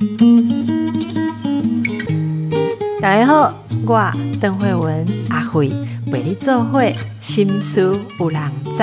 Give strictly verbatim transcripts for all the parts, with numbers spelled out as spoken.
大家好，我邓惠文阿惠陪你做伙心事有人知。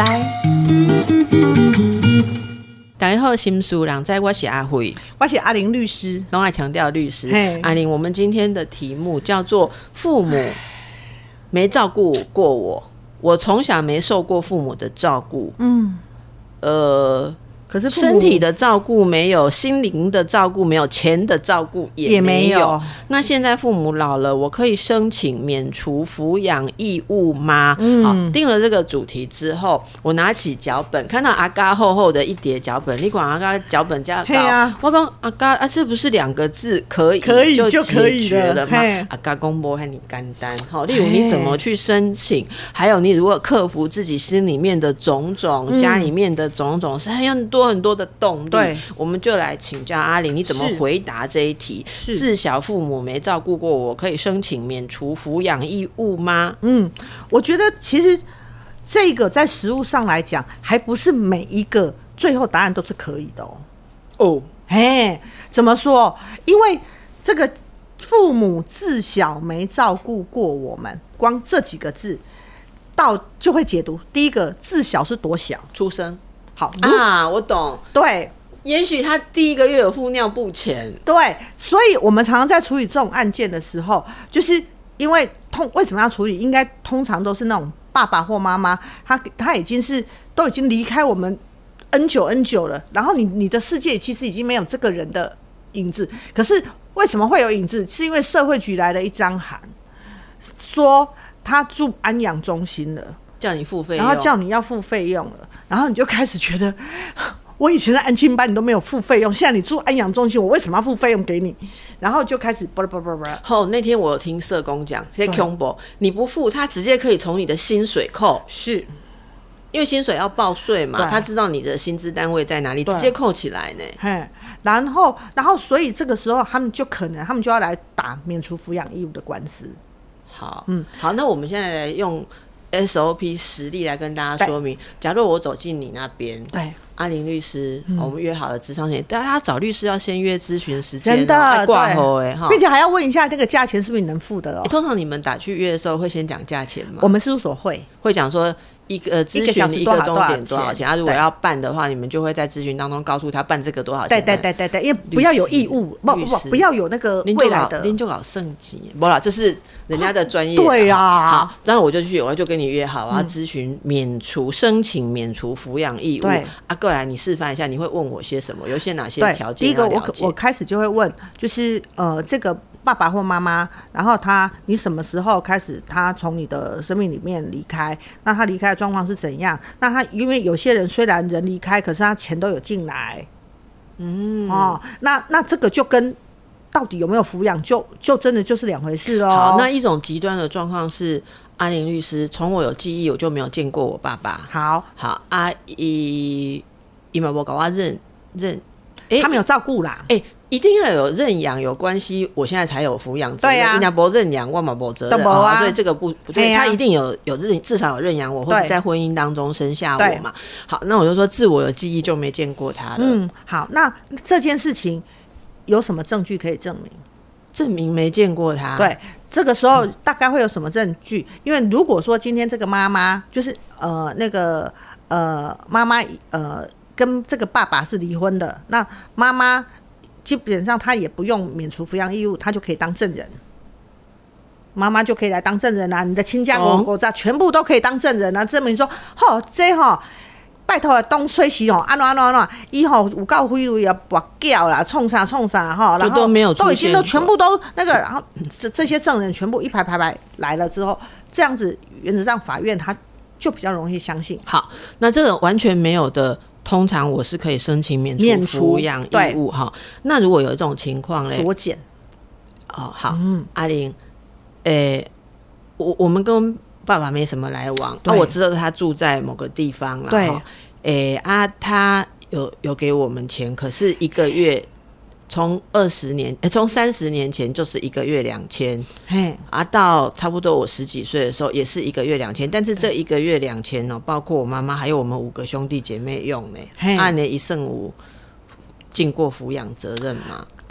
大家好，心事有人知，我是阿惠， 我是阿玲律师， 都爱强调律师。阿玲，我们今天的题目叫做父母没照顾过我，我从小没受过父母的照顾。嗯，呃。可是身体的照顾没有，心灵的照顾没有，钱的照顾也没有。也没有。那现在父母老了，我可以申请免除抚养义务吗？嗯，好，定了这个主题之后，我拿起脚本，看到阿嘎厚厚的一叠脚本，你管阿嘎脚本加高，啊、我讲阿嘎啊，这不是两个字可以可以就解决了吗？阿嘎公婆和你干单，好，例如你怎么去申请，还有你如果克服自己心里面的种种，嗯、家里面的种种，是很多。很多的动力，对，我们就来请教阿玲，你怎么回答这一题？自小父母没照顾过我，可以申请免除抚养义务吗？ 嗯，我觉得其实这个在实务上来讲，还不是每一个最后答案都是可以的哦。哦，哎，怎么说？因为这个父母自小没照顾过我们，光这几个字到就会解读。第一个，自小是多小？ 出生。 好啊，我懂。 对， 也许他第一个月有付尿布钱。 对，所以我们常常在处理这种案件的时候，就是因为通为什么要处理？应该通常都是那种爸爸或妈妈，他他已经是都已经离开我们 N 久 N 久了，然后你你的世界其实已经没有这个人的影子。可是为什么会有影子？是因为社会局来了一张函，说他住安养中心了。 叫你付费用， 然后叫你要付费用了，然后你就开始觉得，我以前在安亲班你都没有付费用，现在你住安养中心，我为什么要付费用给你？然后就开始啵啵啵啵。 后那天我有听社工讲，这些恐怖，你不付，他直接可以从你的薪水扣， 是因为薪水要报税嘛，他知道你的薪资单位在哪里，直接扣起来呢。 嘿，然后，然后，所以这个时候他们就可能，他们就要来打免除抚养义务的官司。 好，嗯，好，那我们现在来用S O P 实例来跟大家说明，假如我走进你那边，对，阿玲律师，嗯、我们约好了咨商时间，大家找律师要先约咨询时间，真的挂号哎哈， 并且还要问一下这个价钱是不是你能付的哦。 通常你们打去约的时候会先讲价钱吗？ 我们事务所会会讲说。一个咨询一个钟点多少钱？啊，如果要办的话，你们就会在咨询当中告诉他办这个多少钱。 对对对对对，因为不要有义务，不不不，不要有那个未来的。 您就搞升级，不啦，这是人家的专业。 对啊， 好，然后我就去，我就跟你约好，我要咨询免除申请免除抚养义务。对啊，过来你示范一下，你会问我些什么？有些哪些条件？ 第一个，我我开始就会问，就是呃，这个。爸爸或妈妈，然后他，你什么时候开始他从你的生命里面离开？那他离开的状况是怎样？那他因为有些人虽然人离开，可是他钱都有进来，嗯，哦，那那这个就跟到底有没有抚养，就就真的就是两回事咯。 好，那一种极端的状况是，阿玲律师，从我有记忆我就没有见过我爸爸。 好， 好，阿姨姨妈不搞我认认， 哎、欸，他没有照顾啦， 哎、欸。一定要有认养有关系，我现在才有抚养责任。对啊，人家不认养，我嘛没责任啊、哦，所以这个不不对，他一定有有认，至少有认养我，或者在婚姻当中生下我嘛。好，那我就说自我有记忆就没见过他了。 嗯，好，那这件事情有什么证据可以证明？ 证明没见过他。 对，这个时候大概会有什么证据？因为如果说今天这个妈妈就是呃那个呃妈妈呃跟这个爸爸是离婚的，那妈妈。基本上他也不用免除抚养义务，他就可以当证人，妈妈就可以来当证人啊！你的亲家公公在全部都可以当证人啊！证明说，吼，这吼，拜托的东吹西吼，安怎安怎安怎，伊吼有够贿赂也跋筊啦，冲啥冲啥哈，然后都没有都已经都全部都那个，然后这这些证人全部一排排排来了之后，这样子原则上法院他就比较容易相信。 好，那这个完全没有的。通常我是可以申请免除抚养义务哈。那如果有这种情况嘞， 酌减。 哦，好，嗯，阿玲，诶、欸，我我们跟爸爸没什么来往，啊，我知道他住在某个地方啦，对，诶、欸、啊，他有有给我们钱，可是一个月从二十年，从三十年前就是一个月两千，啊，到差不多我十几岁的时候也是一个月两千，但是这一个月两千哦，包括我妈妈还有我们五个兄弟姐妹用呢，按呢一胜五尽过抚养责任嘛。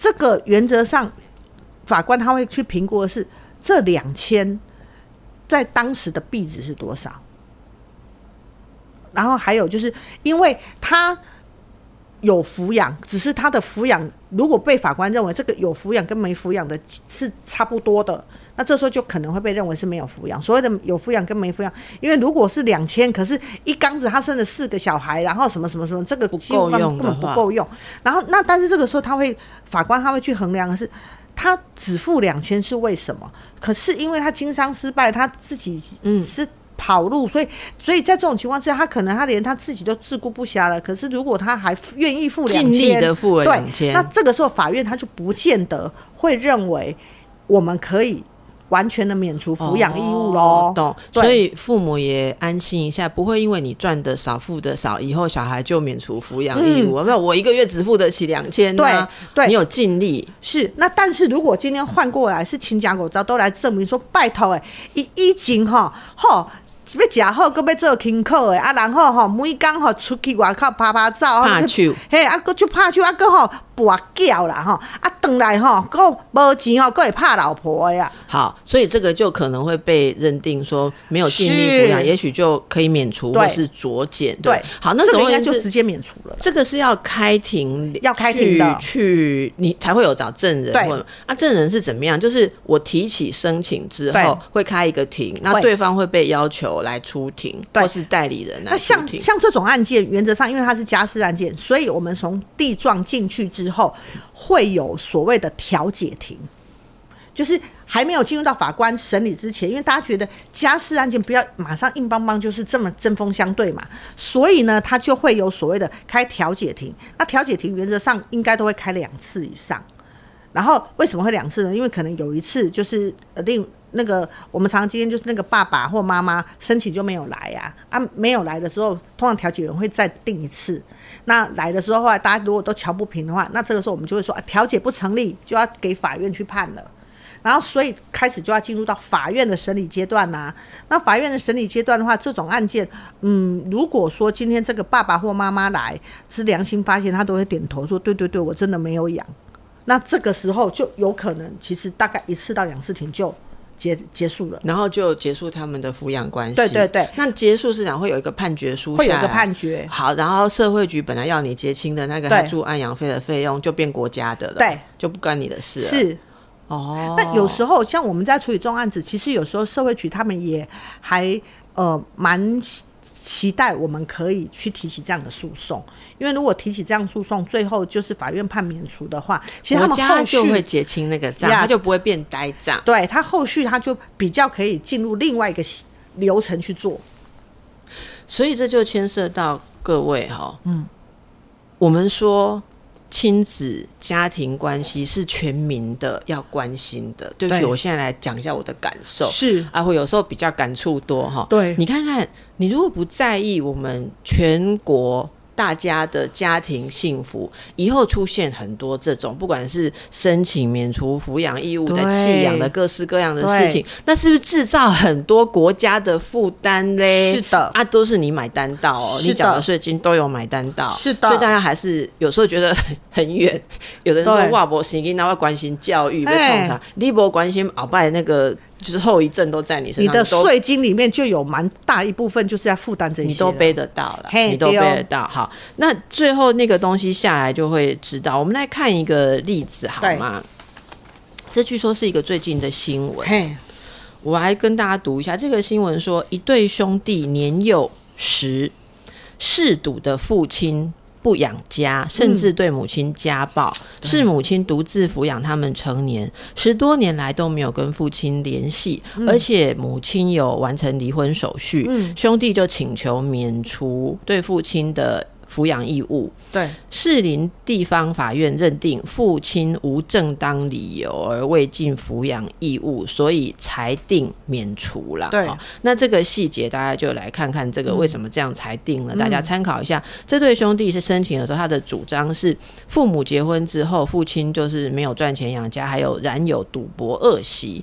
这个原则上法官他会去评估的是这两千在当时的币值是多少，然后还有就是因为他有抚养，只是他的抚养如果被法官认为这个有抚养跟没抚养的是差不多的，那这时候就可能会被认为是没有抚养。所谓的有抚养跟没抚养，因为如果是两千，可是一缸子他生了四个小孩，然后什么什么什么，这个几乎根本不够用。然后那但是这个时候他会法官他会去衡量的是，他只付两千是为什么？可是因为他经商失败，他自己是跑路，所以所以在这种情况之下，他可能他连他自己都自顾不暇了。可是如果他还愿意付两千， 尽力的付了两千， 那这个时候法院他就不见得会认为我们可以完全的免除抚养义务咯、 哦、懂。所以父母也安心一下，不会因为你赚的少付的少，以后小孩就免除抚养义务。那、嗯、我一个月只付得起两千，对对，你有尽力是。那但是如果今天换过来是亲家狗招都来证明说，拜托哎，以以前哈吼。要吃好，搁要做轻考的啊，然后吼每工吼出去外口拍拍照， 拍手， 嘿，啊，搁去拍手，啊，搁吼跋筊啦吼，啊，回来吼，搁无钱吼，搁会拍老婆的呀。 好，所以这个就可能会被认定说没有尽力抚养，也许就可以免除或是酌减。对，对好，那这个应该就直接免除了。 这个是要开庭， 要开庭的， 去你才会有找证人。或者啊，证人是怎么样？就是我提起申请之后，会开一个庭，那对方会被要求来出庭，或是代理人来出庭。那像像这种案件，原则上因为它是家事案件，所以我们从地状进去之后，会有所谓的调解庭，就是还没有进入到法官审理之前，因为大家觉得家事案件不要马上硬邦邦就是这么针锋相对嘛，所以呢，他就会有所谓的开调解庭。那调解庭原则上应该都会开两次以上。然后为什么会两次呢？因为可能有一次就是另那个我们常常今天就是那个爸爸或妈妈申请就没有来呀、啊，啊没有来的时候，通常调解员会再定一次。那来的时候，后来大家如果都瞧不平的话，那这个时候我们就会说啊，调解不成立，就要给法院去判了。然后所以开始就要进入到法院的审理阶段啦、啊。那法院的审理阶段的话，这种案件，嗯，如果说今天这个爸爸或妈妈来是良心发现，他都会点头说，对对对，我真的没有养。那这个时候就有可能，其实大概一次到两次庭就结结束了， 然后就结束他们的抚养关系。 对对对， 那结束是讲会有一个判决书下来， 会有一个判决。 好，然后社会局本来要你结清的那个他住安养费的费用就变国家的了，对，就不关你的事了。 是。哦，那有时候像我们在处理这种案子，其实有时候社会局他们也还呃蛮期待我们可以去提起这样的诉讼，因为如果提起这样诉讼，最后就是法院判免除的话，其实他们后续就会结清那个账，他就不会变呆账。 对，他后续他就比较可以进入另外一个流程去做。 所以这就牵涉到各位哈，嗯，我们说亲子家庭关系是全民的要关心的。对不起，我现在来讲一下我的感受。是啊，我有时候比较感触多哈。对，你看看，你如果不在意我们全国大家的家庭幸福，以后出现很多这种不管是申请免除抚养义务的弃养的各式各样的事情，那是不是制造很多国家的负担嘞？是的啊，都是你买单到哦，你缴的税金都有买单到。是的，所以大家还是有时候觉得很远。有的人说哇，我心那要关心教育被冲啥，你不关心鳌拜那个就是后遗症都在你身上， 你的税金里面就有蛮大一部分就是要负担这些， 你都背得到了，你都背得到。好，那最后那个东西下来就会知道。我们来看一个例子好吗？这据说是一个最近的新闻，我来跟大家读一下。这个新闻说，一对兄弟年幼时嗜赌的父亲不养家，甚至对母亲家暴，嗯、是母亲独自抚养他们成年，十多年来都没有跟父亲联系、嗯，而且母亲有完成离婚手续、嗯，兄弟就请求免除对父亲的抚养义务。对，士林地方法院认定父亲无正当理由而未尽抚养义务，所以裁定免除啦。对、哦，那这个细节大家就来看看这个为什么这样裁定了、嗯、大家参考一下。这对兄弟是申请的时候，他的主张是父母结婚之后，父亲就是没有赚钱养家，还有染有赌博恶习，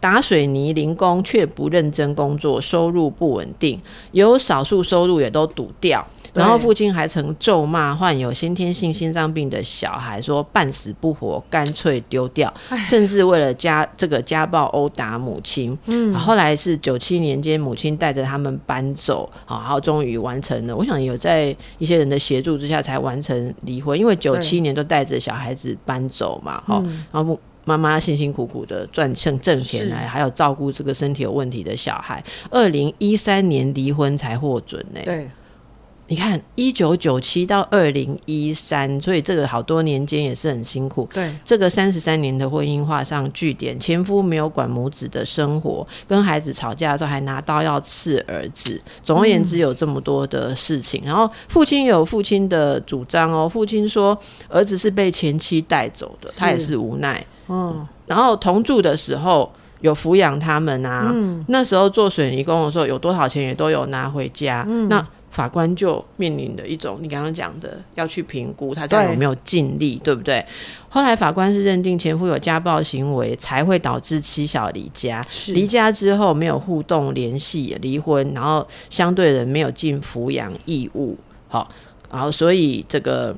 打水泥零工却不认真工作，收入不稳定，有少数收入也都赌掉。然后父亲还曾咒骂患有先天性心脏病的小孩，说半死不活，干脆丢掉，甚至为了家这个家暴殴打母亲。嗯，后来是九七年间，母亲带着他们搬走，然后终于完成了。我想有在一些人的协助之下才完成离婚，因为九七年都带着小孩子搬走嘛，嗯、然后妈妈辛辛苦苦的赚挣挣钱来，还有照顾这个身体有问题的小孩。二零一三年离婚才获准呢、欸。 对。 你看一九九七到二零一三，所以这个好多年间也是很辛苦。 对， 这个三十三年的婚姻画上句点。前夫没有管母子的生活，跟孩子吵架的时候还拿刀要刺儿子。总而言之，有这么多的事情。嗯、然后父亲有父亲的主张哦，父亲说儿子是被前妻带走的，他也是无奈。嗯，然后同住的时候有抚养他们啊、嗯，那时候做水泥工的时候有多少钱也都有拿回家。嗯，那法官就面临了一种你刚刚讲的要去评估他这样有没有尽力， 对, 对不对？后来法官是认定前夫有家暴行为才会导致妻小离家，离家之后没有互动联系，离婚，然后相对人没有尽抚养义务。好，然后所以这个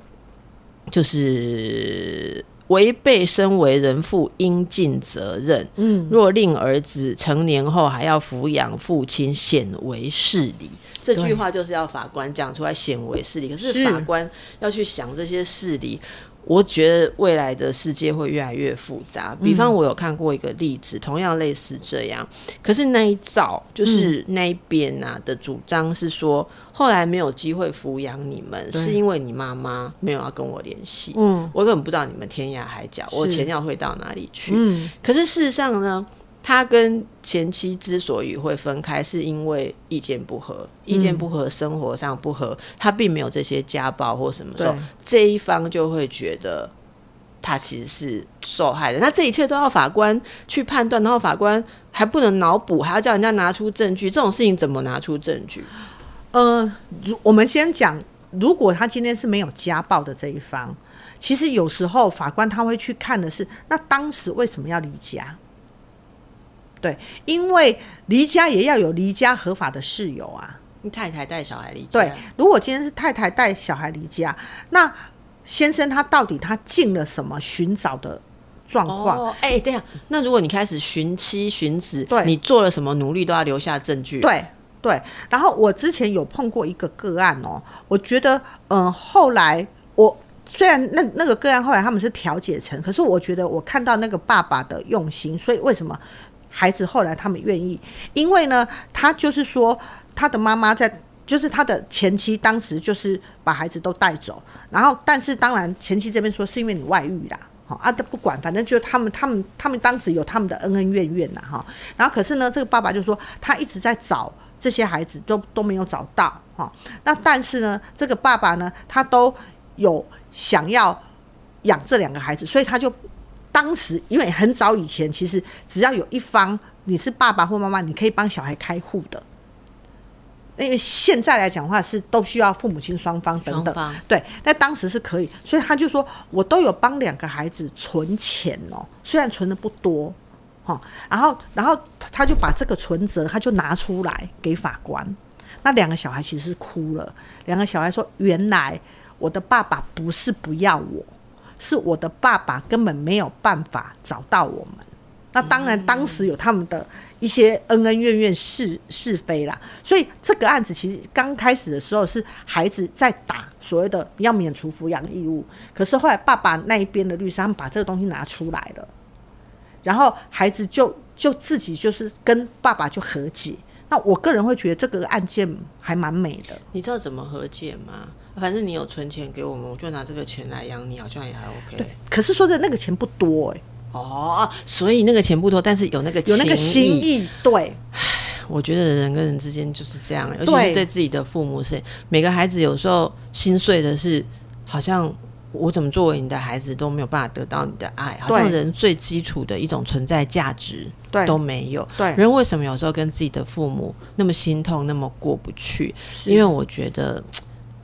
就是违背身为人父应尽责任。嗯，若令儿子成年后还要抚养父亲，显为事理。这句话就是要法官讲出来，显为事理。可是法官要去想这些事理，我觉得未来的世界会越来越复杂。比方我有看过一个例子，同样类似这样，可是那一造就是那一边啊的主张是说，后来没有机会抚养你们，是因为你妈妈没有要跟我联系。嗯，我根本不知道你们天涯海角，我钱要汇到哪里去。嗯，可是事实上呢，他跟前妻之所以会分开，是因为意见不合，意见不合，生活上不合，他并没有这些家暴或什么时候，这一方就会觉得他其实是受害的。那这一切都要法官去判断，然后法官还不能脑补，还要叫人家拿出证据，这种事情怎么拿出证据？ 呃，我们先讲，如果他今天是没有家暴的这一方，其实有时候法官他会去看的是，那当时为什么要离家？对，因为离家也要有离家合法的事由啊。 太太带小孩离家， 对，如果今天是太太带小孩离家，那先生他到底他尽了什么寻找的状况？ 哦，哎、欸，对呀，那如果你开始寻妻寻子，对，你做了什么努力都要留下证据。 对对，然后我之前有碰过一个个案哦，我觉得，嗯、呃，后来我。虽然那那个个案后来他们是调解成，可是我觉得我看到那个爸爸的用心，所以为什么孩子后来他们愿意？因为呢，他就是说他的妈妈在，就是他的前妻当时就是把孩子都带走，然后但是当然前妻这边说是因为你外遇啦，啊，都不管，反正就他们他们他们当时有他们的恩恩怨怨啦哈。然后可是呢，这个爸爸就说他一直在找这些孩子都都没有找到哈。那但是呢，这个爸爸呢，他都有想要养这两个孩子，所以他就当时因为很早以前，其实只要有一方你是爸爸或妈妈，你可以帮小孩开户的。因为现在来讲的话是都需要父母亲双方等等，对，但当时是可以，所以他就说我都有帮两个孩子存钱哦，虽然存的不多，然后然后他就把这个存折他就拿出来给法官，那两个小孩其实是哭了，两个小孩说原来我的爸爸不是不要我，是我的爸爸根本没有办法找到我们。那当然当时有他们的一些恩恩怨怨是是非啦，所以这个案子其实刚开始的时候是孩子在打所谓的要免除抚养义务，可是后来爸爸那一边的律师他们把这个东西拿出来了，然后孩子就就自己就是跟爸爸就和解。那我个人会觉得这个案件还蛮美的。 你知道怎么和解吗？反正你有存钱给我们，我就拿这个钱来养你，好像也还 OK。 对，可是说的那个钱不多哎、欸。 哦，所以那个钱不多，但是有那个情谊， 有那个心意。对， 我觉得人跟人之间就是这样，尤其是对自己的父母，是每个孩子有时候心碎的是，好像我怎么作为你的孩子都没有办法得到你的爱，好像人最基础的一种存在价值都没有。对，人为什么有时候跟自己的父母那么心痛，那么过不去？因为我觉得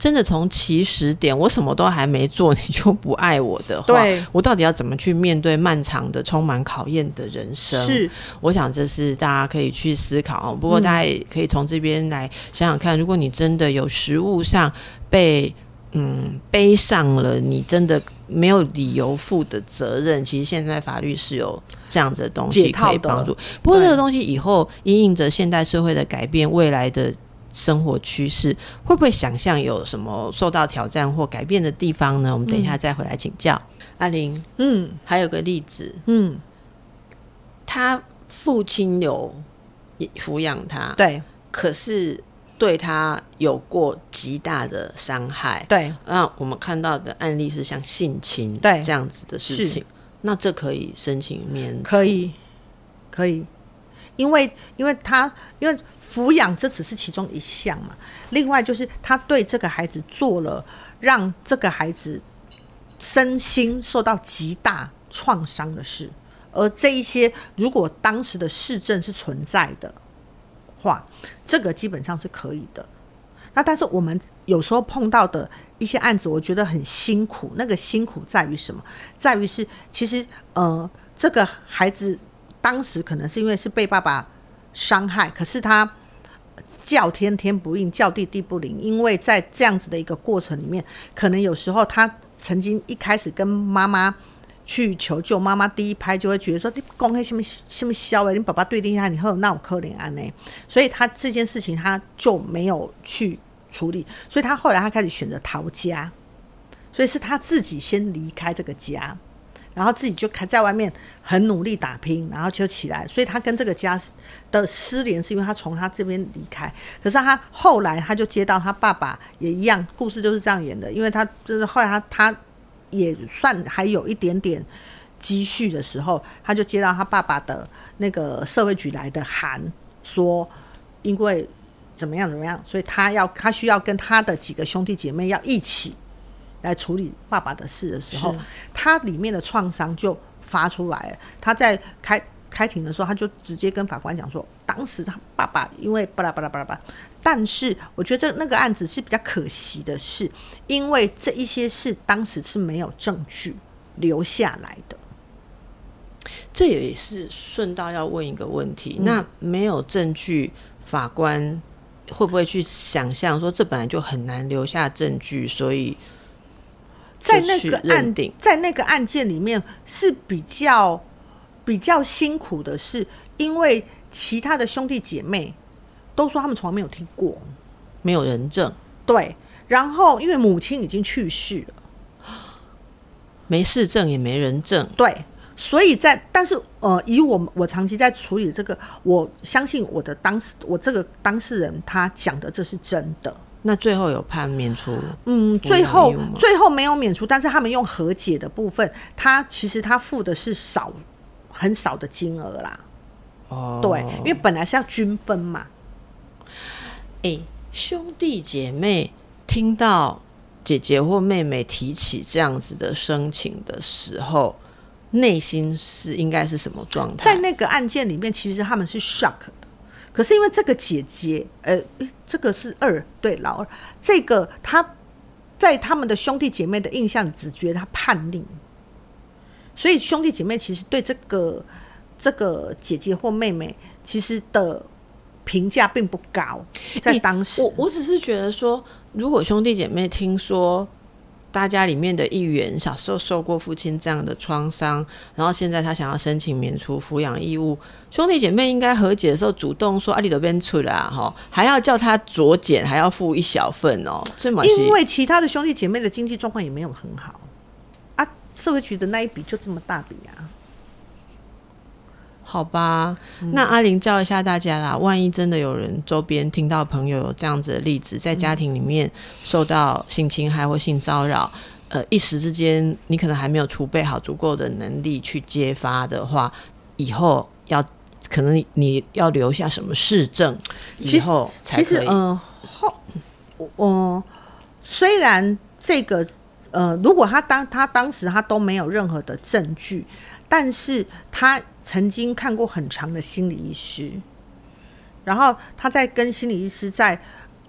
真的从起始点我什么都还没做你就不爱我的话，我到底要怎么去面对漫长的充满考验的人生？是，我想这是大家可以去思考。不过大家也可以从这边来想想看，如果你真的有实务上被嗯背上了你真的没有理由负的责任，其实现在法律是有这样子的东西可以帮助。不过这个东西以后因应着现代社会的改变，未来的生活趋势，会不会想象有什么受到挑战或改变的地方呢？我们等一下再回来请教。嗯、阿玲，嗯，还有个例子，嗯，他父亲有抚养他，对，可是对他有过极大的伤害，对，那我们看到的案例是像性侵对这样子的事情，那这可以申请免除？ 可以，可以。因为因为他因为抚养这只是其中一项嘛，另外就是他对这个孩子做了让这个孩子身心受到极大创伤的事，而这一些如果当时的事证是存在的话，这个基本上是可以的。那但是我们有时候碰到的一些案子，我觉得很辛苦。那个辛苦在于什么？在于是其实呃这个孩子当时可能是因为是被爸爸伤害，可是他叫天天不应，叫地地不灵，因为在这样子的一个过程里面，可能有时候他曾经一开始跟妈妈去求救，妈妈第一拍就会觉得说你讲那什么什么笑的，你爸爸对你你好那有可怜安呢，所以他这件事情他就没有去处理，所以他后来他开始选择逃家，所以是他自己先离开这个家，然后自己就在外面很努力打拼，然后就起来，所以他跟这个家的失联是因为他从他这边离开。可是他后来他就接到他爸爸也一样，故事就是这样演的，因为他就是后来他他也算还有一点点积蓄的时候，他就接到他爸爸的那个社会局来的函，说因为怎么样怎么样，所以他要他需要跟他的几个兄弟姐妹要一起来处理爸爸的事的时候，他里面的创伤就发出来了。他在开开庭的时候，他就直接跟法官讲说，当时他爸爸因为巴拉巴拉巴拉巴拉，但是我觉得那个案子是比较可惜的是，因为这一些事当时是没有证据留下来的。 这也是顺道要问一个问题，嗯、那没有证据，法官会不会去想象说，这本来就很难留下证据，所以在那个案在那个案件里面是比较比较辛苦的是，因为其他的兄弟姐妹都说他们从来没有听过， 没有人证。 对，然后因为母亲已经去世了， 没事证也没人证。 对，所以在但是呃，以我我长期在处理这个，我相信我的当事我这个当事人他讲的这是真的。 那最后有判免除？ 嗯，最后最后没有免除，但是他们用和解的部分，他其实他付的是少很少的金额啦。哦，对，因为本来是要均分嘛。 哎，兄弟姐妹听到姐姐或妹妹提起这样子的申请的时候，内心是应该是什么状态？ 在那个案件里面，其实他们是 shock 的。可是因为这个姐姐，呃，这个是二，对，老二，这个她在他们的兄弟姐妹的印象里，只觉得她叛逆，所以兄弟姐妹其实对这个这个姐姐或妹妹其实的评价并不高，在当时。 欸、我我只是觉得说，如果兄弟姐妹听说大家里面的一员小时候受过父亲这样的创伤，然后现在他想要申请免除抚养义务，兄弟姐妹应该和解的时候主动说啊，你都变出啦，还要叫他酌减，还要付一小份哦。 因为其他的兄弟姐妹的经济状况也没有很好啊，社会局的那一笔就这么大笔啊。 好吧，那阿玲教一下大家啦，万一真的有人周边听到朋友有这样子的例子，在家庭里面受到性侵害或性骚扰，呃，一时之间你可能还没有储备好足够的能力去揭发的话，以后要可能你要留下什么事证，以后才可以。其实， 呃，后，呃，虽然这个，呃，如果他当他当时他都没有任何的证据，但是他曾经看过很长的心理医师，然后他在跟心理医师在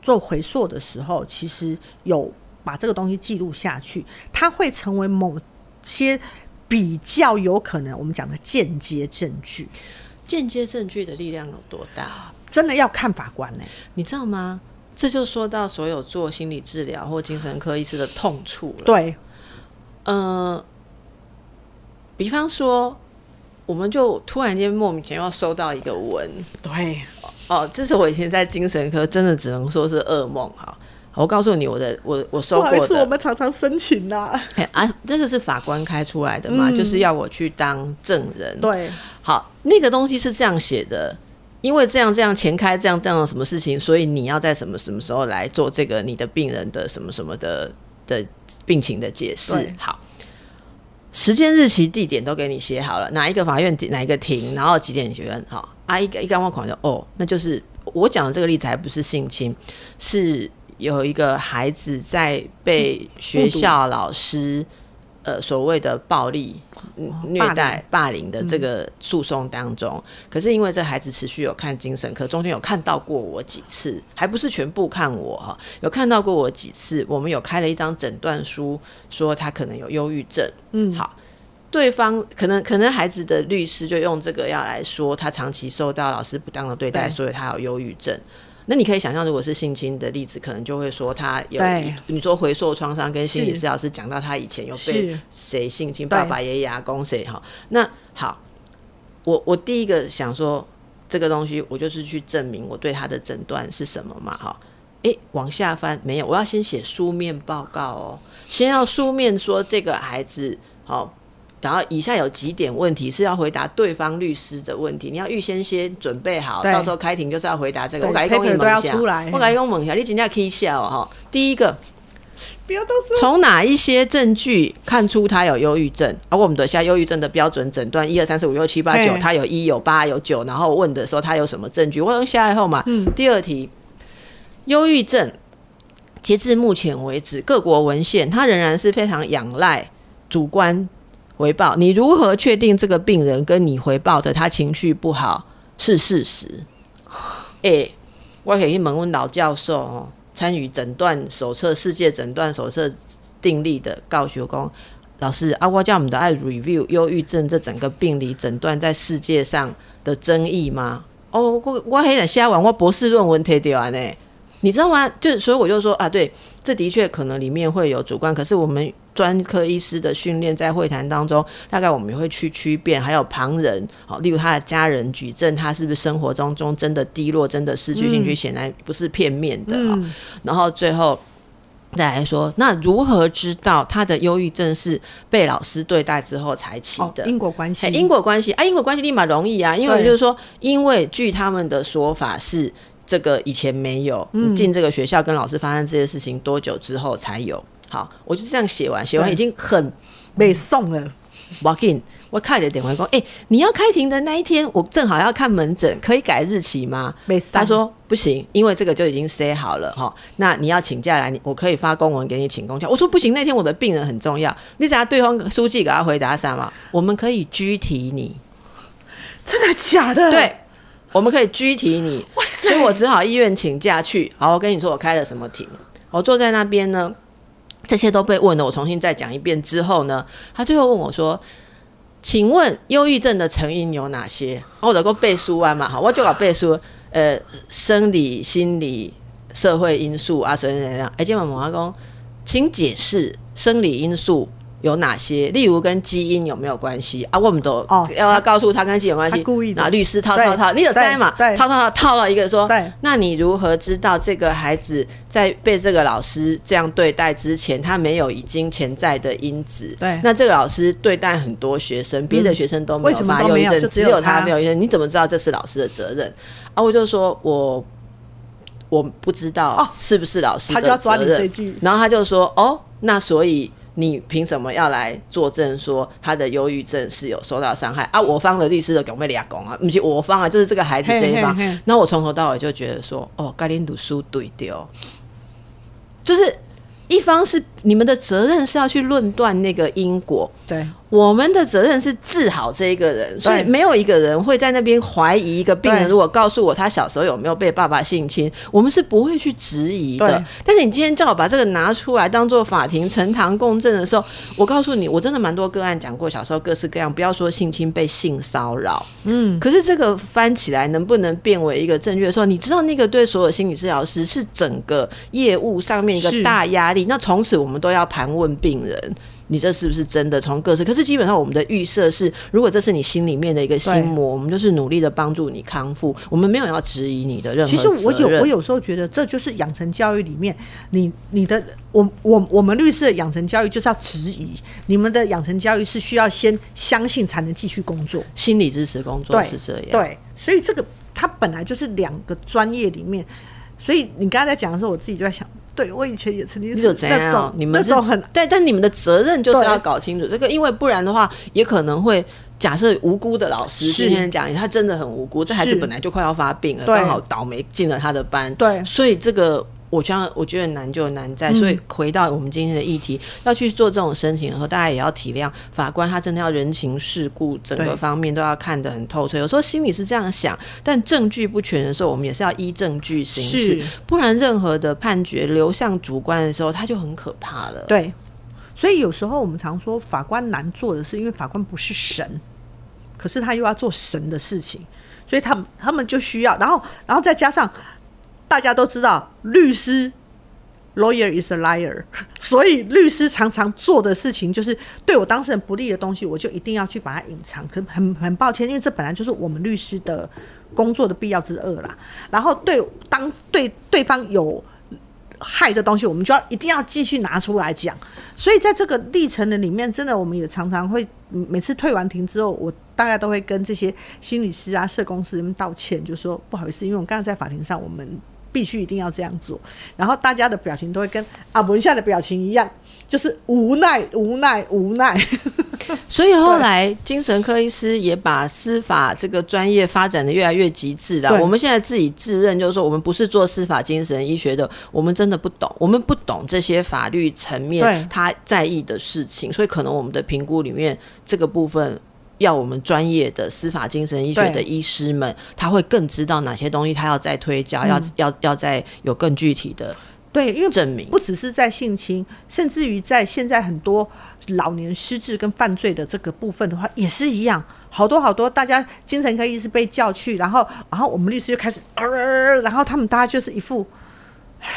做回溯的时候，其实有把这个东西记录下去，它会成为某些比较有可能我们讲的间接证据。 间接证据的力量有多大？ 真的要看法官呢、欸， 你知道吗？这就说到所有做心理治疗或精神科医师的痛处了。 对， 呃，比方说，我们就突然间莫名其妙收到一个文， 对， 哦，这是我以前在精神科真的只能说是噩梦。好，我告诉你，我的我我收过的， 不好意思，我们常常申请啦、 啊。啊，这个是法官开出来的嘛、嗯，就是要我去当证人。 对， 好，那个东西是这样写的。因为这样这样前开这样这样的什么事情，所以你要在什么什么时候来做这个你的病人的什么什么的的病情的解释。好，时间日期地点都给你写好了，哪一个法院哪一个庭，然后几点几分。好啊，一一刚我看就哦，那就是我讲的这个例子还不是性侵，是有一个孩子在被学校老师、呃所谓的暴力。虐待霸凌的这个诉讼当中、嗯、可是因为这孩子持续有看精神科，中间有看到过我几次，还不是全部看我，有看到过我几次，我们有开了一张诊断书说他可能有忧郁症。嗯，好，对方可能可能孩子的律师就用这个要来说他长期受到老师不当的对待，所以他有忧郁症。那你可以想象，如果是性侵的例子，可能就会说他有你说回溯创伤，跟心理师老师讲到他以前有被谁性侵，爸爸爷爷阿公谁。好，那好，我我第一个想说这个东西，我就是去证明我对他的诊断是什么嘛。哈，哎，往下翻没有，我要先写书面报告哦，先要书面说这个孩子好。然后以下有几点问题是要回答对方律师的问题，你要预先先准备好，到时候开庭就是要回答这个。我跟你讲， 都要出来。 我跟你讲，问一下，你真的可以笑哦。第一个， 不要都说从哪一些证据看出他有忧郁症？而、啊、我们的下忧郁症的标准诊断，一二三四五六七八九，他有一有八有九，然后问的时候他有什么证据？我用下来后嘛。嗯。第二题，忧郁症，截至目前为止，各国文献它仍然是非常仰赖主观。回报，你如何确定这个病人跟你回报的他情绪不好是事实？哎、欸，我可以去问问老教授哦，参与诊断手册、世界诊断手册订立的告诉我，老师啊，我叫我们的爱 review 忧郁症这整个病理诊断在世界上的争议吗？哦，我我还在写完我博士论文提出来呢，你知道吗？就所以我就说啊，对，这的确可能里面会有主观，可是我们。专科医师的训练在会谈当中，大概我们也会去区辨，还有旁人，例如他的家人举证，他是不是生活当中真的低落，真的失去兴趣，显、嗯、然不是片面的、嗯、然后最后再来说，那如何知道他的忧郁症是被老师对待之后才起的？ 哦、因果关系， 因果关系啊，因果关系立马容易啊，因为就是说，因为据他们的说法是。这个以前没有，你进这个学校跟老师发生这些事情多久之后才有？好，我就这样写完，写完已经很没送了。 我给我看着点回说，哎、欸，你要开庭的那一天，我正好要看门诊，可以改日期吗？他说不行，因为这个就已经 say 好了哈。那你要请假来，我可以发公文给你请公假。我说不行，那天我的病人很重要。你只要对方书记给他回答啥嘛？我们可以拘提你。 真的假的？ 对。我们可以拘提你，所以我只好医院请假去。好，我跟你说我开了什么庭，我坐在那边呢，这些都被问了，我重新再讲一遍之后呢，他最后问我说请问忧郁症的成因有哪些？我就背书啊嘛，我就搞背书，呃，生理、心理、社会因素啊，什么什么，而且我问说请解释生理因素有哪些？例如跟基因有没有关系啊？我们都要告诉他跟基因有关系。 故意的， 然后律师套套套，你有在嘛？套套套套到一个说，那你如何知道这个孩子在被这个老师这样对待之前，他没有已经潜在的因子？ 对， 那这个老师对待很多学生，别、嗯、的学生都没有发忧郁症，只有他没有忧郁症，你怎么知道这是老师的责任？啊，我就说我我不知道是不是老师的责任，他就要抓你这句，然后他就说哦，那所以。你凭什么要来作证说他的忧郁症是有受到伤害啊？我方的律师的讲被俩讲啊，不是我方啊，就是这个孩子这一方。那我从头到尾就觉得说，哦，该恁读书对掉，就是一方是你们的责任是要去论断那个因果， 对， 我们的责任是治好这一个人，所以没有一个人会在那边怀疑一个病人如果告诉我他小时候有没有被爸爸性侵，我们是不会去质疑的。但是你今天叫我把这个拿出来当做法庭呈堂供证的时候，我告诉你，我真的蛮多个案讲过小时候各式各样，不要说性侵，被性骚扰，嗯，可是这个翻起来能不能变为一个证据的时候，你知道那个对所有心理治疗师是整个业务上面一个大压力，那从此我们都要盘问病人你这是不是真的，从各式，可是基本上我们的预设是，如果这是你心里面的一个心魔，我们就是努力的帮助你康复，我们没有要质疑你的任何责任。 其实我有我有时候觉得这就是养成教育里面你你的我我我们律师的养成教育就是要质疑，你们的养成教育是需要先相信才能继续工作， 心理支持工作是这样。 对, 对，所以这个它本来就是两个专业里面，所以你刚才在讲的时候我自己就在想，对，我以前也曾经是那种， 你们那种很， 但但你们的责任就是要搞清楚这个，因为不然的话，也可能会假设无辜的老师今天讲他真的很无辜，这孩子本来就快要发病了，刚好倒霉进了他的班，对，所以这个我觉得我觉得难就难在，所以回到我们今天的议题，要去做这种申请的时候，大家也要体谅法官他真的要人情世故整个方面都要看得很透彻。有时候心里是这样想，但证据不全的时候，我们也是要依证据行事，不然任何的判决流向主观的时候，它就很可怕了。 对，所以有时候我们常说法官难做的是，因为法官不是神，可是他又要做神的事情，所以他们他们就需要，然后然后再加上。大家都知道律师 lawyer is a liar， 所以律师常常做的事情就是对我当事人不利的东西我就一定要去把它隐藏，可很很抱歉，因为这本来就是我们律师的工作的必要之恶啦。然后对当对对方有害的东西我们就要一定要继续拿出来讲，所以在这个历程的里面真的我们也常常会每次退完庭之后，我大概都会跟这些心理师啊社工师们道歉，就说不好意思，因为我刚才在法庭上我们必须一定要这样做，然后大家的表情都会跟阿文夏的表情一样，就是无奈无奈无奈所以后来精神科医师也把司法这个专业发展的越来越极致了。我们现在自己自认就是说我们不是做司法精神医学的，我们真的不懂，我们不懂这些法律层面他在意的事情，所以可能我们的评估里面这个部分要我们专业的司法精神医学的医师们，他会更知道哪些东西他要再推销、嗯、要, 要, 要再有更具体的对，因为证明不只是在性侵，甚至于在现在很多老年失智跟犯罪的这个部分的话也是一样，好多好多大家精神科医师被叫去，然后然后我们律师就开始、呃、然后他们大家就是一副唉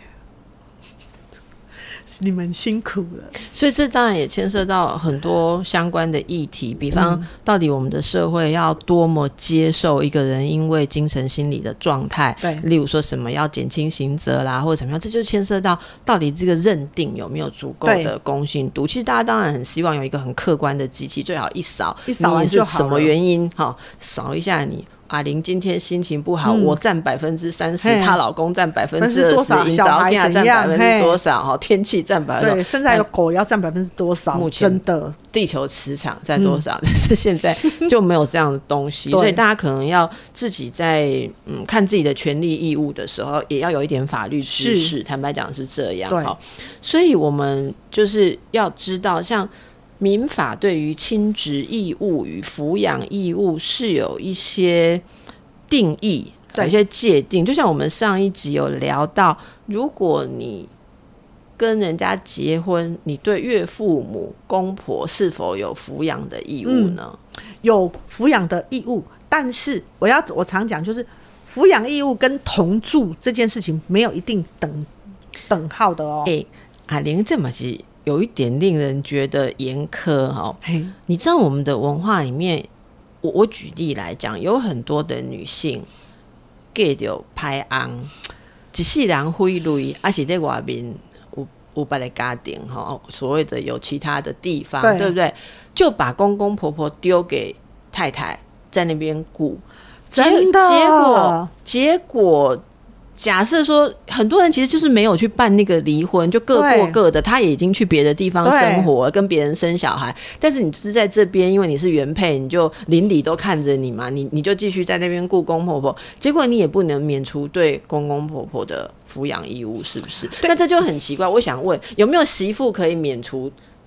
你们辛苦了。 所以这当然也牵涉到很多相关的议题，比方到底我们的社会要多么接受一个人因为精神心理的状态，对，例如说什么要减轻刑责啦或者怎么样，这就牵涉到到底这个认定有没有足够的公信度。其实大家当然很希望有一个很客观的机器，最好一扫一扫完就好了，你是什么原因扫一下你阿玲今天心情不好、嗯、我占百分之三十，她老公占百分之二十，营造店占百分之多少，天气占百分之多少， 对，甚至还有狗要占百分之多少？目前真的地球磁场占多少？嗯、但是现在就没有这样的东西，所以大家可能要自己在嗯看自己的权利义务的时候，也要有一点法律知识。坦白讲是这样，对，所以我们就是要知道，像。民法对于亲职义务与抚养义务是有一些定义，有一些界定，就像我们上一集有聊到，如果你跟人家结婚，你对岳父母公婆是否有抚养的义务呢？ 嗯、有抚养的义务，但是我要我常讲就是抚养义务跟同住这件事情没有一定等等号的哦。 哎、欸，阿玲这么是有一点令人觉得严苛、哦、你知道我们的文化里面， 我, 我举例来讲，有很多的女性嫁到歹翁，一世人毁累，还是在外面 有, 有别的家庭、哦、所谓的有其他的地方， 对, 对不对？就把公公婆婆丢给太太在那边顾， 真的结果结果假设说很多人其实就是没有去办那个离婚，就各过各的，他也已经去别的地方生活，跟别人生小孩，但是你就是在这边，因为你是原配，你就邻里都看着你嘛，你你就继续在那边顾公婆婆，结果你也不能免除对公公婆婆的抚养义务，是不是？那这就很奇怪。我想问，有没有媳妇可以免除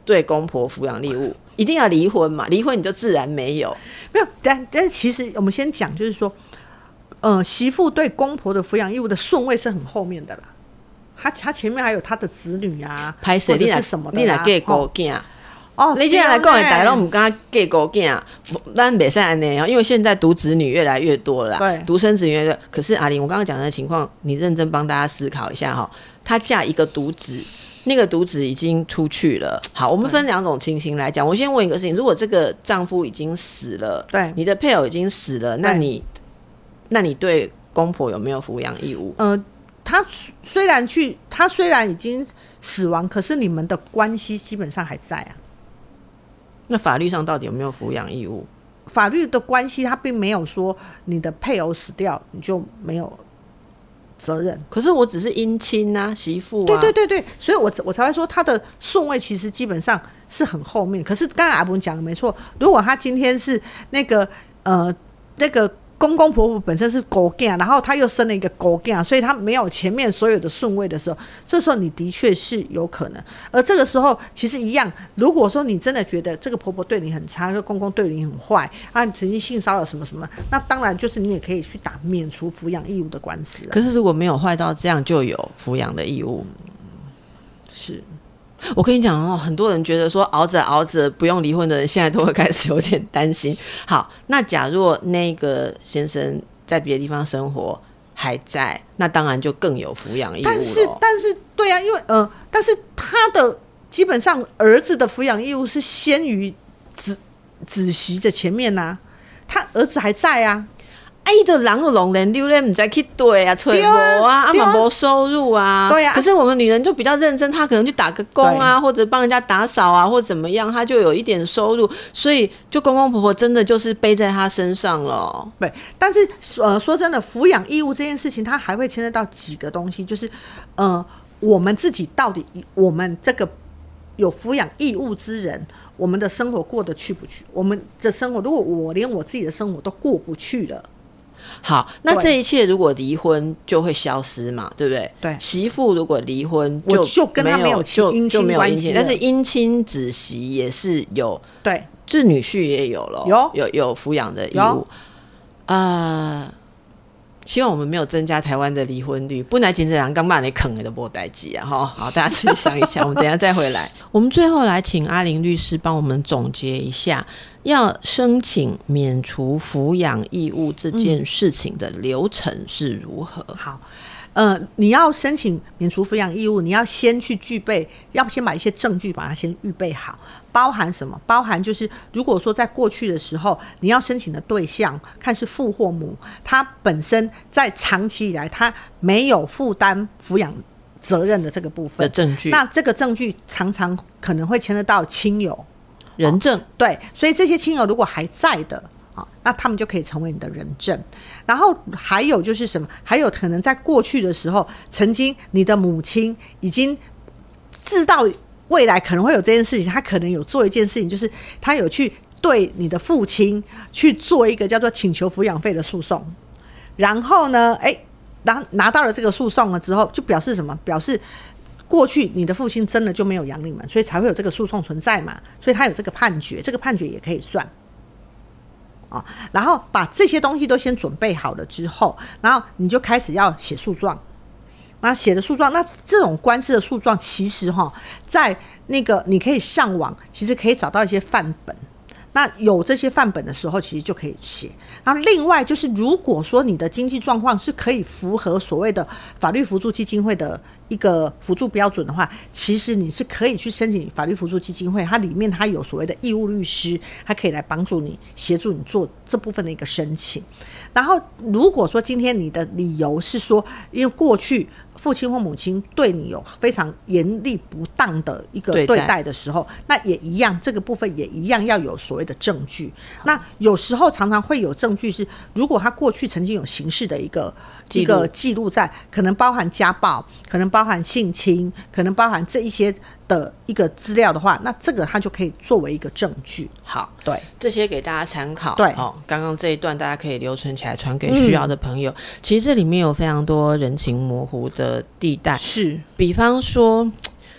对公婆抚养义务？一定要离婚嘛？离婚你就自然没有。 没有，但但是其实我们先讲，就是说，呃，媳妇对公婆的抚养义务的顺位是很后面的啦。他他前面还有他的子女啊， 拍摄你是什么的、啊， 你来嫁狗囝。 哦， 你现在来讲的大家都不敢嫁狗囝，咱不可以安尼哦，因为现在独子女越来越多了啦， 对， 独生子女越来越多。可是阿玲，我刚刚讲的情况，你认真帮大家思考一下哈。她嫁一个独子，那个独子已经出去了。好，我们分两种情形来讲。我先问一个事情：如果这个丈夫已经死了， 对， 你的配偶已经死了，那你那你对公婆有没有抚养义务？ 呃，他虽然去，他虽然已经死亡，可是你们的关系基本上还在啊。 那法律上到底有没有抚养义务？ 法律的关系，他并没有说你的配偶死掉你就没有责任。 可是我只是姻亲啊，媳妇啊。 对对对对，所以我我才会说他的顺位其实基本上是很后面。可是刚才阿文讲的没错，如果他今天是那个呃那个公公婆婆本身是狗囝，然后他又生了一个狗囝，所以他没有前面所有的顺位的时候，这时候你的确是有可能。而这个时候其实一样，如果说你真的觉得这个婆婆对你很差，或公公对你很坏啊，你曾经性骚扰什么什么，那当然就是你也可以去打免除抚养义务的官司。 可是如果没有坏到这样，就有抚养的义务。 是。 我跟你讲哦，很多人觉得说熬着熬着不用离婚的人，现在都会开始有点担心。好，那假若那个先生在别的地方生活还在，那当然就更有抚养义务了。 但是，但是，对啊，因为呃，但是他的基本上儿子的抚养义务是先于子子媳的前面啊，他儿子还在啊。 啊，伊就人就拢人溜咧，唔知去对啊，找无啊，啊嘛无收入啊， 对啊。 可是我们女人就比较认真，她可能去打个工啊，或者帮人家打扫啊，或怎么样，她就有一点收入，所以就公公婆婆真的就是背在她身上了。 对，但是呃，说真的，抚养义务这件事情，它还会牵涉到几个东西，就是呃，我们自己到底，我们这个有抚养义务之人，我们的生活过得去不去？我们的生活，如果我连我自己的生活都过不去了。 好，那这一切如果离婚就会消失嘛，对不对？ 对， 媳妇如果离婚就， 我就跟他没有姻亲关系， 但是姻亲子媳也是有， 对， 这女婿也有了， 有有有抚养的义务啊。希望我们没有增加台湾的离婚率，不然真正人刚把你啃的都没代志啊！哈，好，大家自己想一想，我们等一下再回来。我们最后来请阿玲律师帮我们总结一下，要申请免除抚养义务这件事情的流程是如何？ 嗯、好。呃，你要申请免除抚养义务，你要先去具备，要先把一些证据把它先预备好，包含什么？包含就是如果说在过去的时候，你要申请的对象看是父或母，他本身在长期以来他没有负担抚养责任的这个部分的证据， 那这个证据常常可能会牵涉到亲友人证、哦， 对，所以这些亲友如果还在的。那他们就可以成为你的人证。然后还有就是什么？还有可能在过去的时候，曾经你的母亲已经知道未来可能会有这件事情，他可能有做一件事情，就是他有去对你的父亲去做一个叫做请求抚养费的诉讼。然后呢，哎，拿拿到了这个诉讼了之后，就表示什么？表示过去你的父亲真的就没有养你们，所以才会有这个诉讼存在嘛。所以他有这个判决，这个判决也可以算。哦、然后把这些东西都先准备好了之后，然后你就开始要写诉状。那写的诉状，那这种官司的诉状，其实哈，在那个你可以上网，其实可以找到一些范本。那有这些范本的时候，其实就可以写。然后另外就是，如果说你的经济状况是可以符合所谓的法律扶助基金会的一个辅助标准的话，其实你是可以去申请法律辅助基金会，它里面它有所谓的义务律师，它可以来帮助你协助你做这部分的一个申请。然后如果说今天你的理由是说，因为过去父亲或母亲对你有非常严厉不当的一个对待的时候，那也一样，这个部分也一样要有所谓的证据。那有时候常常会有证据是，如果他过去曾经有刑事的一个一个记录在，可能包含家暴，可能包含性侵，可能包含这一些的一个资料的话，那这个它就可以作为一个证据。 好， 对， 这些给大家参考。 对， 哦，刚刚这一段大家可以留存起来，传给需要的朋友。嗯、其实这里面有非常多人情模糊的地带， 是， 比方说，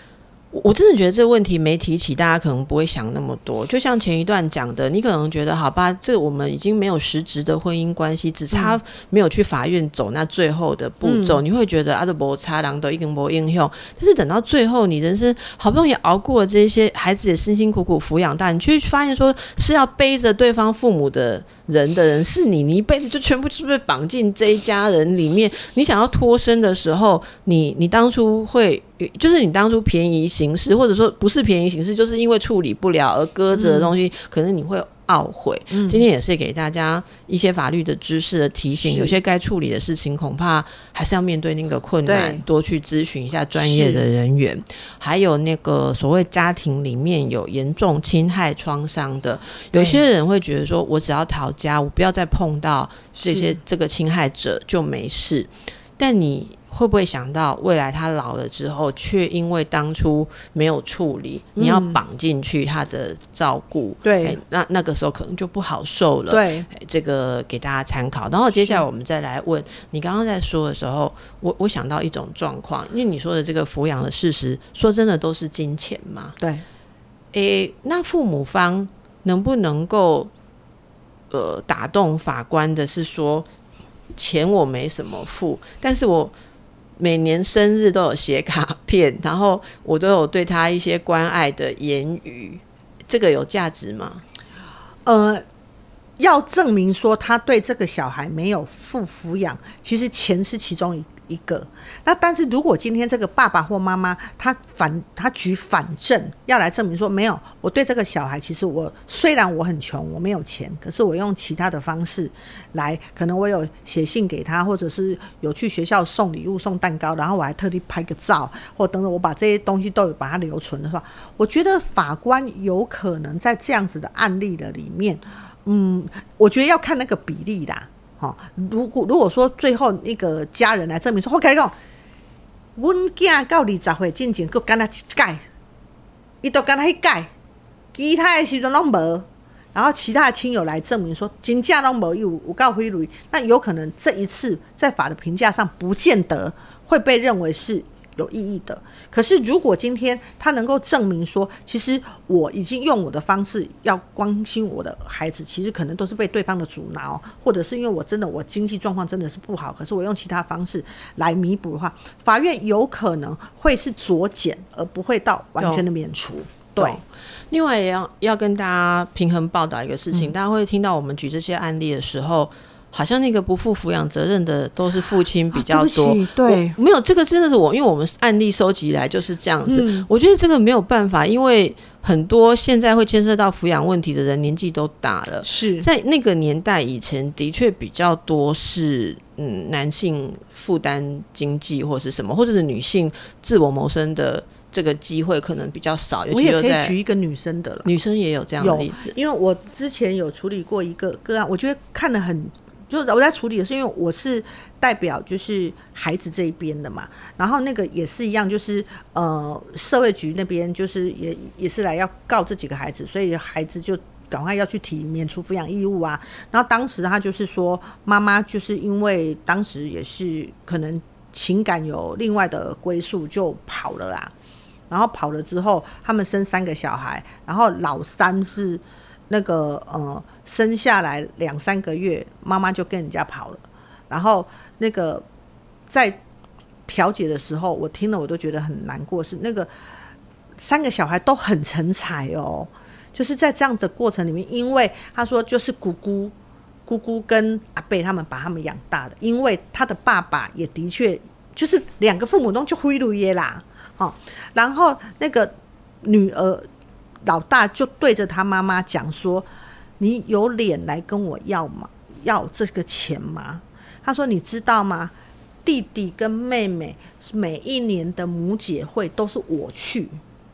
我真的觉得这个问题没提起，大家可能不会想那么多。就像前一段讲的，你可能觉得好吧，这个我们已经没有实质的婚姻关系，只差没有去法院走那最后的步骤，嗯、你会觉得啊，这没差，人都已经没影响。但是等到最后，你人生好不容易熬过了这些，孩子也辛辛苦苦抚养大，你却发现说是要背着对方父母的人的人是你，你一辈子就全部是不是绑进这一家人里面？你想要脱身的时候，你你当初会。就是你当初便宜行事，或者说不是便宜行事，就是因为处理不了而搁着的东西、嗯、可能你会懊悔、嗯、今天也是给大家一些法律的知识的提醒，有些该处理的事情恐怕还是要面对那个困难，多去咨询一下专业的人员。还有那个所谓家庭里面有严重侵害创伤的，有些人会觉得说我只要逃家，我不要再碰到这些这个侵害者就没事，但你会不会想到未来他老了之后却因为当初没有处理、嗯、你要绑进去他的照顾，对，那那个时候可能就不好受了。对，这个给大家参考。然后接下来我们再来问你刚刚在说的时候，我我想到一种状况，因为你说的这个抚养的事实说真的都是金钱嘛，对，诶，那父母方能不能够呃打动法官的是说钱我没什么付，但是我每年生日都有写卡片，然后我都有对他一些关爱的言语，这个有价值吗？ 呃，要证明说他对这个小孩没有负抚养，其实钱是其中一一个。那但是如果今天这个爸爸或妈妈他反他举反证要来证明说没有，我对这个小孩其实我虽然我很穷，我没有钱，可是我用其他的方式来，可能我有写信给他，或者是有去学校送礼物送蛋糕，然后我还特地拍个照，或等等我把这些东西都有把它留存的话，我觉得法官有可能在这样子的案例的里面，嗯，我觉得要看那个比例啦。哦、如果如果说最后那个家人来证明说，我跟你讲，阮囝到二十岁之前，佮干那一届，伊都干那一届，其他的时阵拢无，然后其他的亲友来证明说，真正拢无有有够贿赂，那有可能这一次在法的评价上，不见得会被认为是有意义的。可是如果今天他能够证明说，其实我已经用我的方式要关心我的孩子，其实可能都是被对方的阻挠，或者是因为我真的我经济状况真的是不好，可是我用其他方式来弥补的话，法院有可能会是酌减，而不会到完全的免除。对， 另外也要要跟大家平衡报道一个事情、嗯、大家会听到我们举这些案例的时候，好像那个不负抚养责任的都是父亲比较多、啊、对，没有，这个真的是我因为我们案例收集来就是这样子、嗯、我觉得这个没有办法，因为很多现在会牵涉到抚养问题的人年纪都大了，是在那个年代以前的确比较多是嗯男性负担经济或是什么，或者是女性自我谋生的这个机会可能比较少。 我也可以举一个女生的了， 女生也有这样的例子， 因为我之前有处理过一个个案，我觉得看得很，就是我在处理的是因为我是代表就是孩子这一边的嘛，然后那个也是一样，就是呃社会局那边就是也也是来要告这几个孩子，所以孩子就赶快要去提免除抚养义务啊。然后当时他就是说妈妈就是因为当时也是可能情感有另外的归宿就跑了啊，然后跑了之后他们生三个小孩，然后老三是那个呃生下来两三个月妈妈就跟人家跑了，然后那个在调解的时候我听了我都觉得很难过，是那个三个小孩都很成才哦，就是在这样的过程里面，因为他说就是姑姑姑姑跟阿伯他们把他们养大的，因为他的爸爸也的确就是两个父母都就挥路耶啦、哦、然后那个女儿老大就对着他妈妈讲说，你有脸来跟我要吗？要这个钱吗？他说你知道吗，弟弟跟妹妹每一年的母姐会都是我去，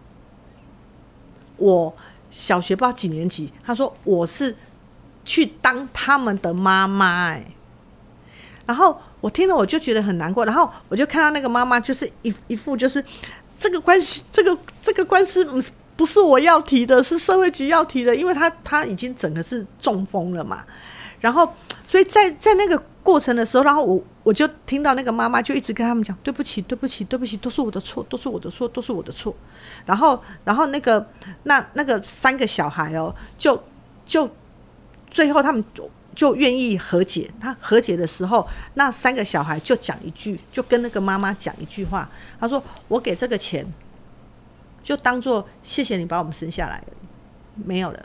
我小学不知道几年级，他说我是去当他们的妈妈哎，然后我听了我就觉得很难过，然后我就看到那个妈妈就是一一副就是这个关系，这个这个官司不是我要提的，是社会局要提的，因为他他已经整个是中风了嘛。然后，所以在在那个过程的时候，然后我我就听到那个妈妈就一直跟他们讲，对不起，对不起，对不起，都是我的错，都是我的错，都是我的错。然后，然后那个那那个三个小孩哦，就就最后他们就就愿意和解。他和解的时候，那三个小孩就讲一句，就跟那个妈妈讲一句话，他说：“我给这个钱，就当做谢谢你把我们生下来而已，没有了。”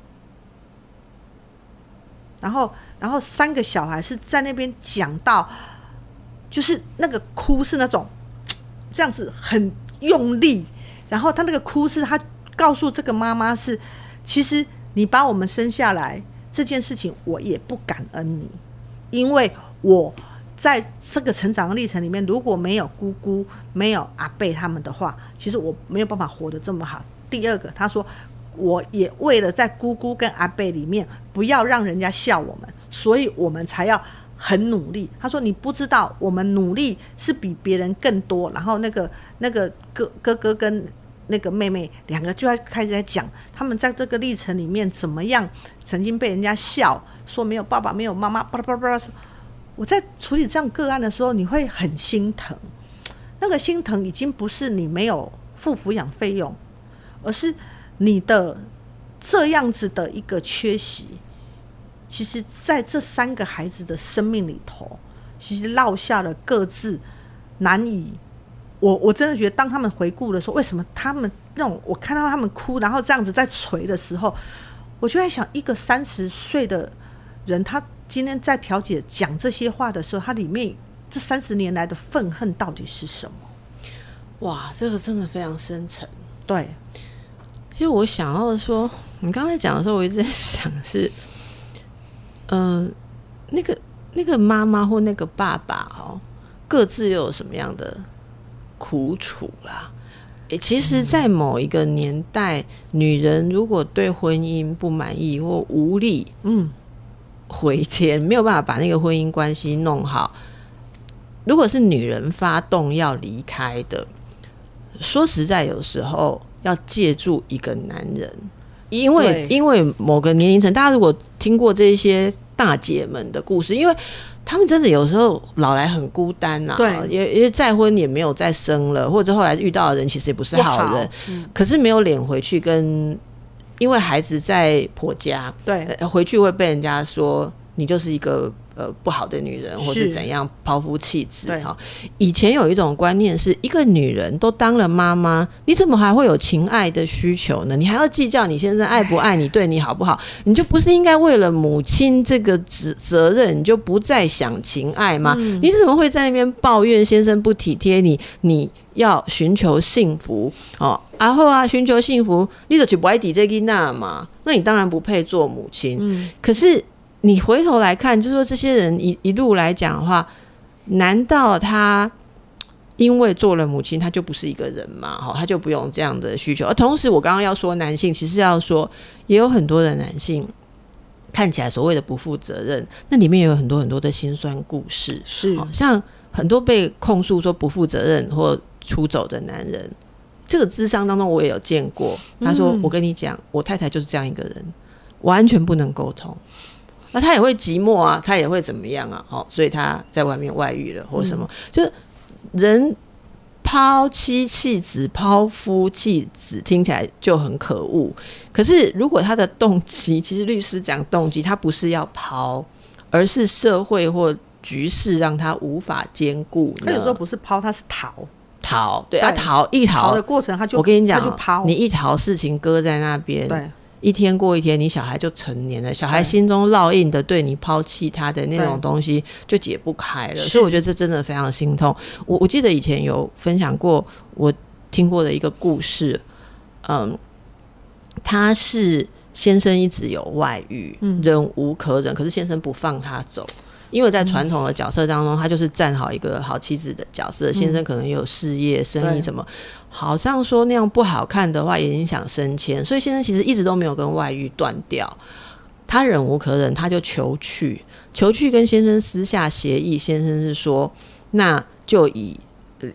然后，然后三个小孩是在那边讲到，就是那个哭是那种这样子很用力，然后他那个哭是他告诉这个妈妈是，其实你把我们生下来这件事情，我也不感恩你，因为我在这个成长的历程里面，如果没有姑姑、没有阿伯他们的话，其实我没有办法活得这么好。第二个，他说。我也为了在姑姑跟阿伯里面不要让人家笑我们，所以我们才要很努力。他说你不知道我们努力是比别人更多。然后那个那个哥哥哥跟那个妹妹两个就在开始在讲他们在这个历程里面怎么样曾经被人家笑说没有爸爸没有妈妈巴拉巴拉巴拉。我在处理这样个案的时候，你会很心疼，那个心疼已经不是你没有付抚养费用，而是你的这样子的一个缺席，其实在这三个孩子的生命里头，其实落下了各自难以我我真的觉得当他们回顾的时候，为什么他们那种我看到他们哭然后这样子在捶的时候，我就在想，一个三十岁的人，他今天在调解讲这些话的时候，他里面这三十年来的愤恨到底是什么？ 哇，这个真的非常深沉。 对， 其实我想要说，你刚才讲的时候，我一直在想是，呃，那个那个妈妈或那个爸爸哦，各自又有什么样的苦楚啦？欸、其实，在某一个年代，女人如果对婚姻不满意或无力，嗯，回天没有办法把那个婚姻关系弄好，如果是女人发动要离开的，说实在，有时候要借助一个男人，因为因为某个年龄层，大家如果听过这些大姐们的故事，因为他们真的有时候老来很孤单啊，对，因为再婚也没有再生了，或者后来遇到的人其实也不是好人，好嗯、可是没有脸回去跟，因为孩子在婆家，对，呃、回去会被人家说你就是一个。呃，不好的女人，或是怎样抛夫弃子。以前有一种观念是，一个女人都当了妈妈，你怎么还会有情爱的需求呢？你还要计较你先生爱不爱你，对你好不好？你就不是应该为了母亲这个责任，你就不再想情爱吗？嗯、你怎么会在那边抱怨先生不体贴你？你要寻求幸福哦，然后啊，寻求幸福，你就去不爱抵这个那嘛？那你当然不配做母亲。嗯、可是。你回头来看，就是说这些人 一, 一路来讲的话，难道他因为做了母亲，他就不是一个人吗？他就不用这样的需求？而同时，我刚刚要说男性，其实要说也有很多的男性看起来所谓的不负责任，那里面也有很多很多的辛酸故事，是像很多被控诉说不负责任或出走的男人，这个諮商当中我也有见过。他说：“我跟你讲，我太太就是这样一个人，完全不能沟通。”那他也会寂寞啊，他也会怎么样啊？哦，所以他在外面外遇了或什么，嗯、就人抛妻弃子、抛夫弃子，听起来就很可恶。可是如果他的动机，其实律师讲动机，他不是要抛，而是社会或局势让他无法兼顾。 他有时候不是抛，他是逃。 逃，对啊，逃一逃逃的过程，他就我跟你讲， 他就抛， 你一逃，事情搁在那边， 对。 一天过一天，你小孩就成年了，小孩心中烙印的对你抛弃他的那种东西就解不开了，所以我觉得这真的非常心痛。我我记得以前有分享过我听过的一个故事，嗯，他是先生一直有外遇，嗯、忍无可忍，可是先生不放他走。因为在传统的角色当中，他就是站好一个好妻子的角色，先生可能有事业、生意什么，好像说那样不好看的话也影响升迁，所以先生其实一直都没有跟外遇断掉。他忍无可忍，他就求去，求去跟先生私下协议，先生是说，那就以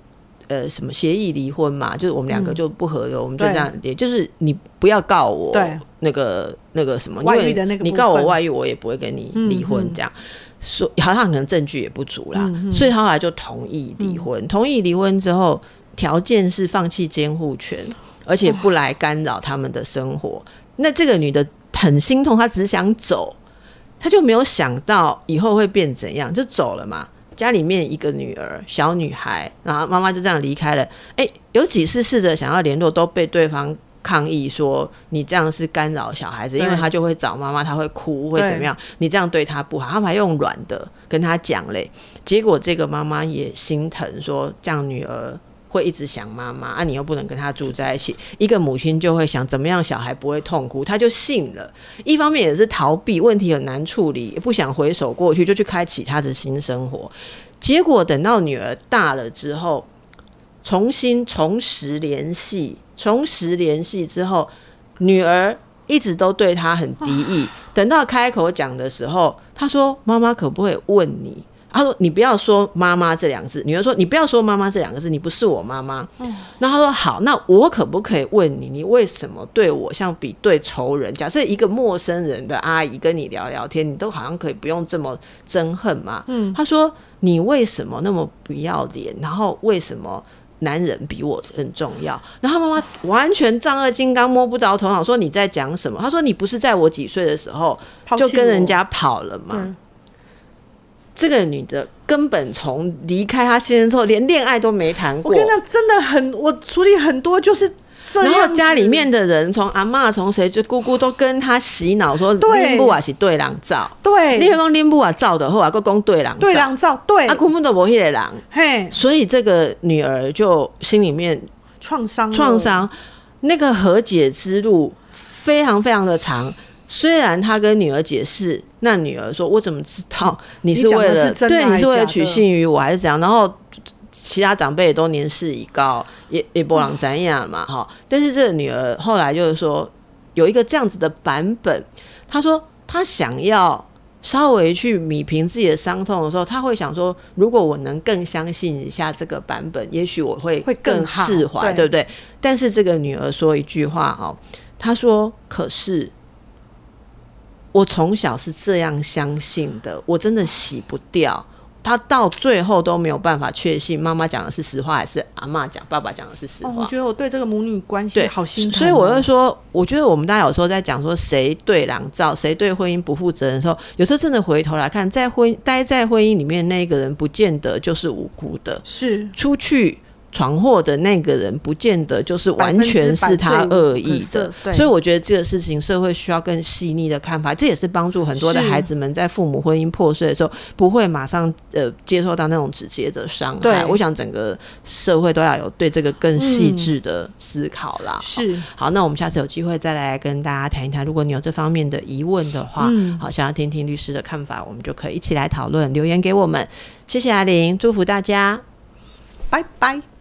呃什么协议离婚嘛，就是我们两个就不合了，嗯、我们就这样，也就是你不要告我那个那个什么外遇的那个部分， 你告我外遇，我也不会跟你离婚这样。嗯嗯，说好像可能证据也不足啦，嗯、所以他后来就同意离婚。嗯、同意离婚之后，条件是放弃监护权，而且不来干扰他们的生活。那这个女的很心痛，她只想走，她就没有想到以后会变怎样，就走了嘛。家里面一个女儿，小女孩，然后妈妈就这样离开了。哎，有几次试着想要联络，都被对方抗议说你这样是干扰小孩子，因为他就会找妈妈，他会哭会怎么样，你这样对他不好。他们还用软的跟他讲嘞，结果这个妈妈也心疼，说这样女儿会一直想妈妈啊，你又不能跟他住在一起，一个母亲就会想怎么样小孩不会痛哭，他就信了。一方面也是逃避问题很难处理，也不想回首过去，就去开启他的新生活。结果等到女儿大了之后，重新重拾联系，重拾联系之后，女儿一直都对他很敌意。等到开口讲的时候，他说：“妈妈可不可以问你？”他说：“你不要说妈妈这两个字。”女儿说：“你不要说妈妈这两个字，你不是我妈妈。”然后他说：“好，那我可不可以问你，你为什么对我像比对仇人？假设一个陌生人的阿姨跟你聊聊天，你都好像可以不用这么憎恨嘛？”嗯，他说：“你为什么那么不要脸？然后为什么男人比我很重要？”然后妈妈完全丈二金刚，摸不着头脑，说：“你在讲什么？”他说：“你不是在我几岁的时候就跟人家跑了吗？”这个女的根本从离开她先生之后，连恋爱都没谈过。 我跟你讲，真的很，我处理很多就是这样子。 然后家里面的人，从阿嬷从谁，就姑姑都跟她洗脑说，恁母啊是对人照。 对， 你会讲恁母啊照的后啊，还讲对人照。 对人照，对。 啊，根本都无迄个人。 嘿， 所以这个女儿就心里面创伤， 创伤，那个和解之路非常非常的长。虽然他跟女儿解释，那女儿说：“我怎么知道你是为了对你是为了取信于我，还是怎样？”然后其他长辈也都年事已高，也也不能怎样嘛，哈。但是这个女儿后来就是说，有一个这样子的版本，她说她想要稍微去弭平自己的伤痛的时候，她会想说，如果我能更相信一下这个版本，也许我会更释怀，对不对？但是这个女儿说一句话哦，她说：“可是。”我从小是这样相信的，我真的洗不掉。他到最后都没有办法确信妈妈讲的是实话还是阿嬷讲爸爸讲的是实话。 哦、我觉得我对这个母女关系好心疼、哦。 所以我就说，我觉得我们大家有时候在讲说谁对狼照，谁对婚姻不负责任的时候，有时候真的回头来看，在婚待在婚姻里面那个人，不见得就是无辜的， 是出去。闯祸的那个人不见得就是完全是他恶意的，所以我觉得这个事情社会需要更细腻的看法，这也是帮助很多的孩子们在父母婚姻破碎的时候不会马上呃接受到那种直接的伤害。我想整个社会都要有对这个更细致的思考啦、嗯、是。好，那我们下次有机会再来跟大家谈一谈，如果你有这方面的疑问的话、嗯、好，想要听听律师的看法，我们就可以一起来讨论，留言给我们。谢谢阿玲，祝福大家， 拜拜。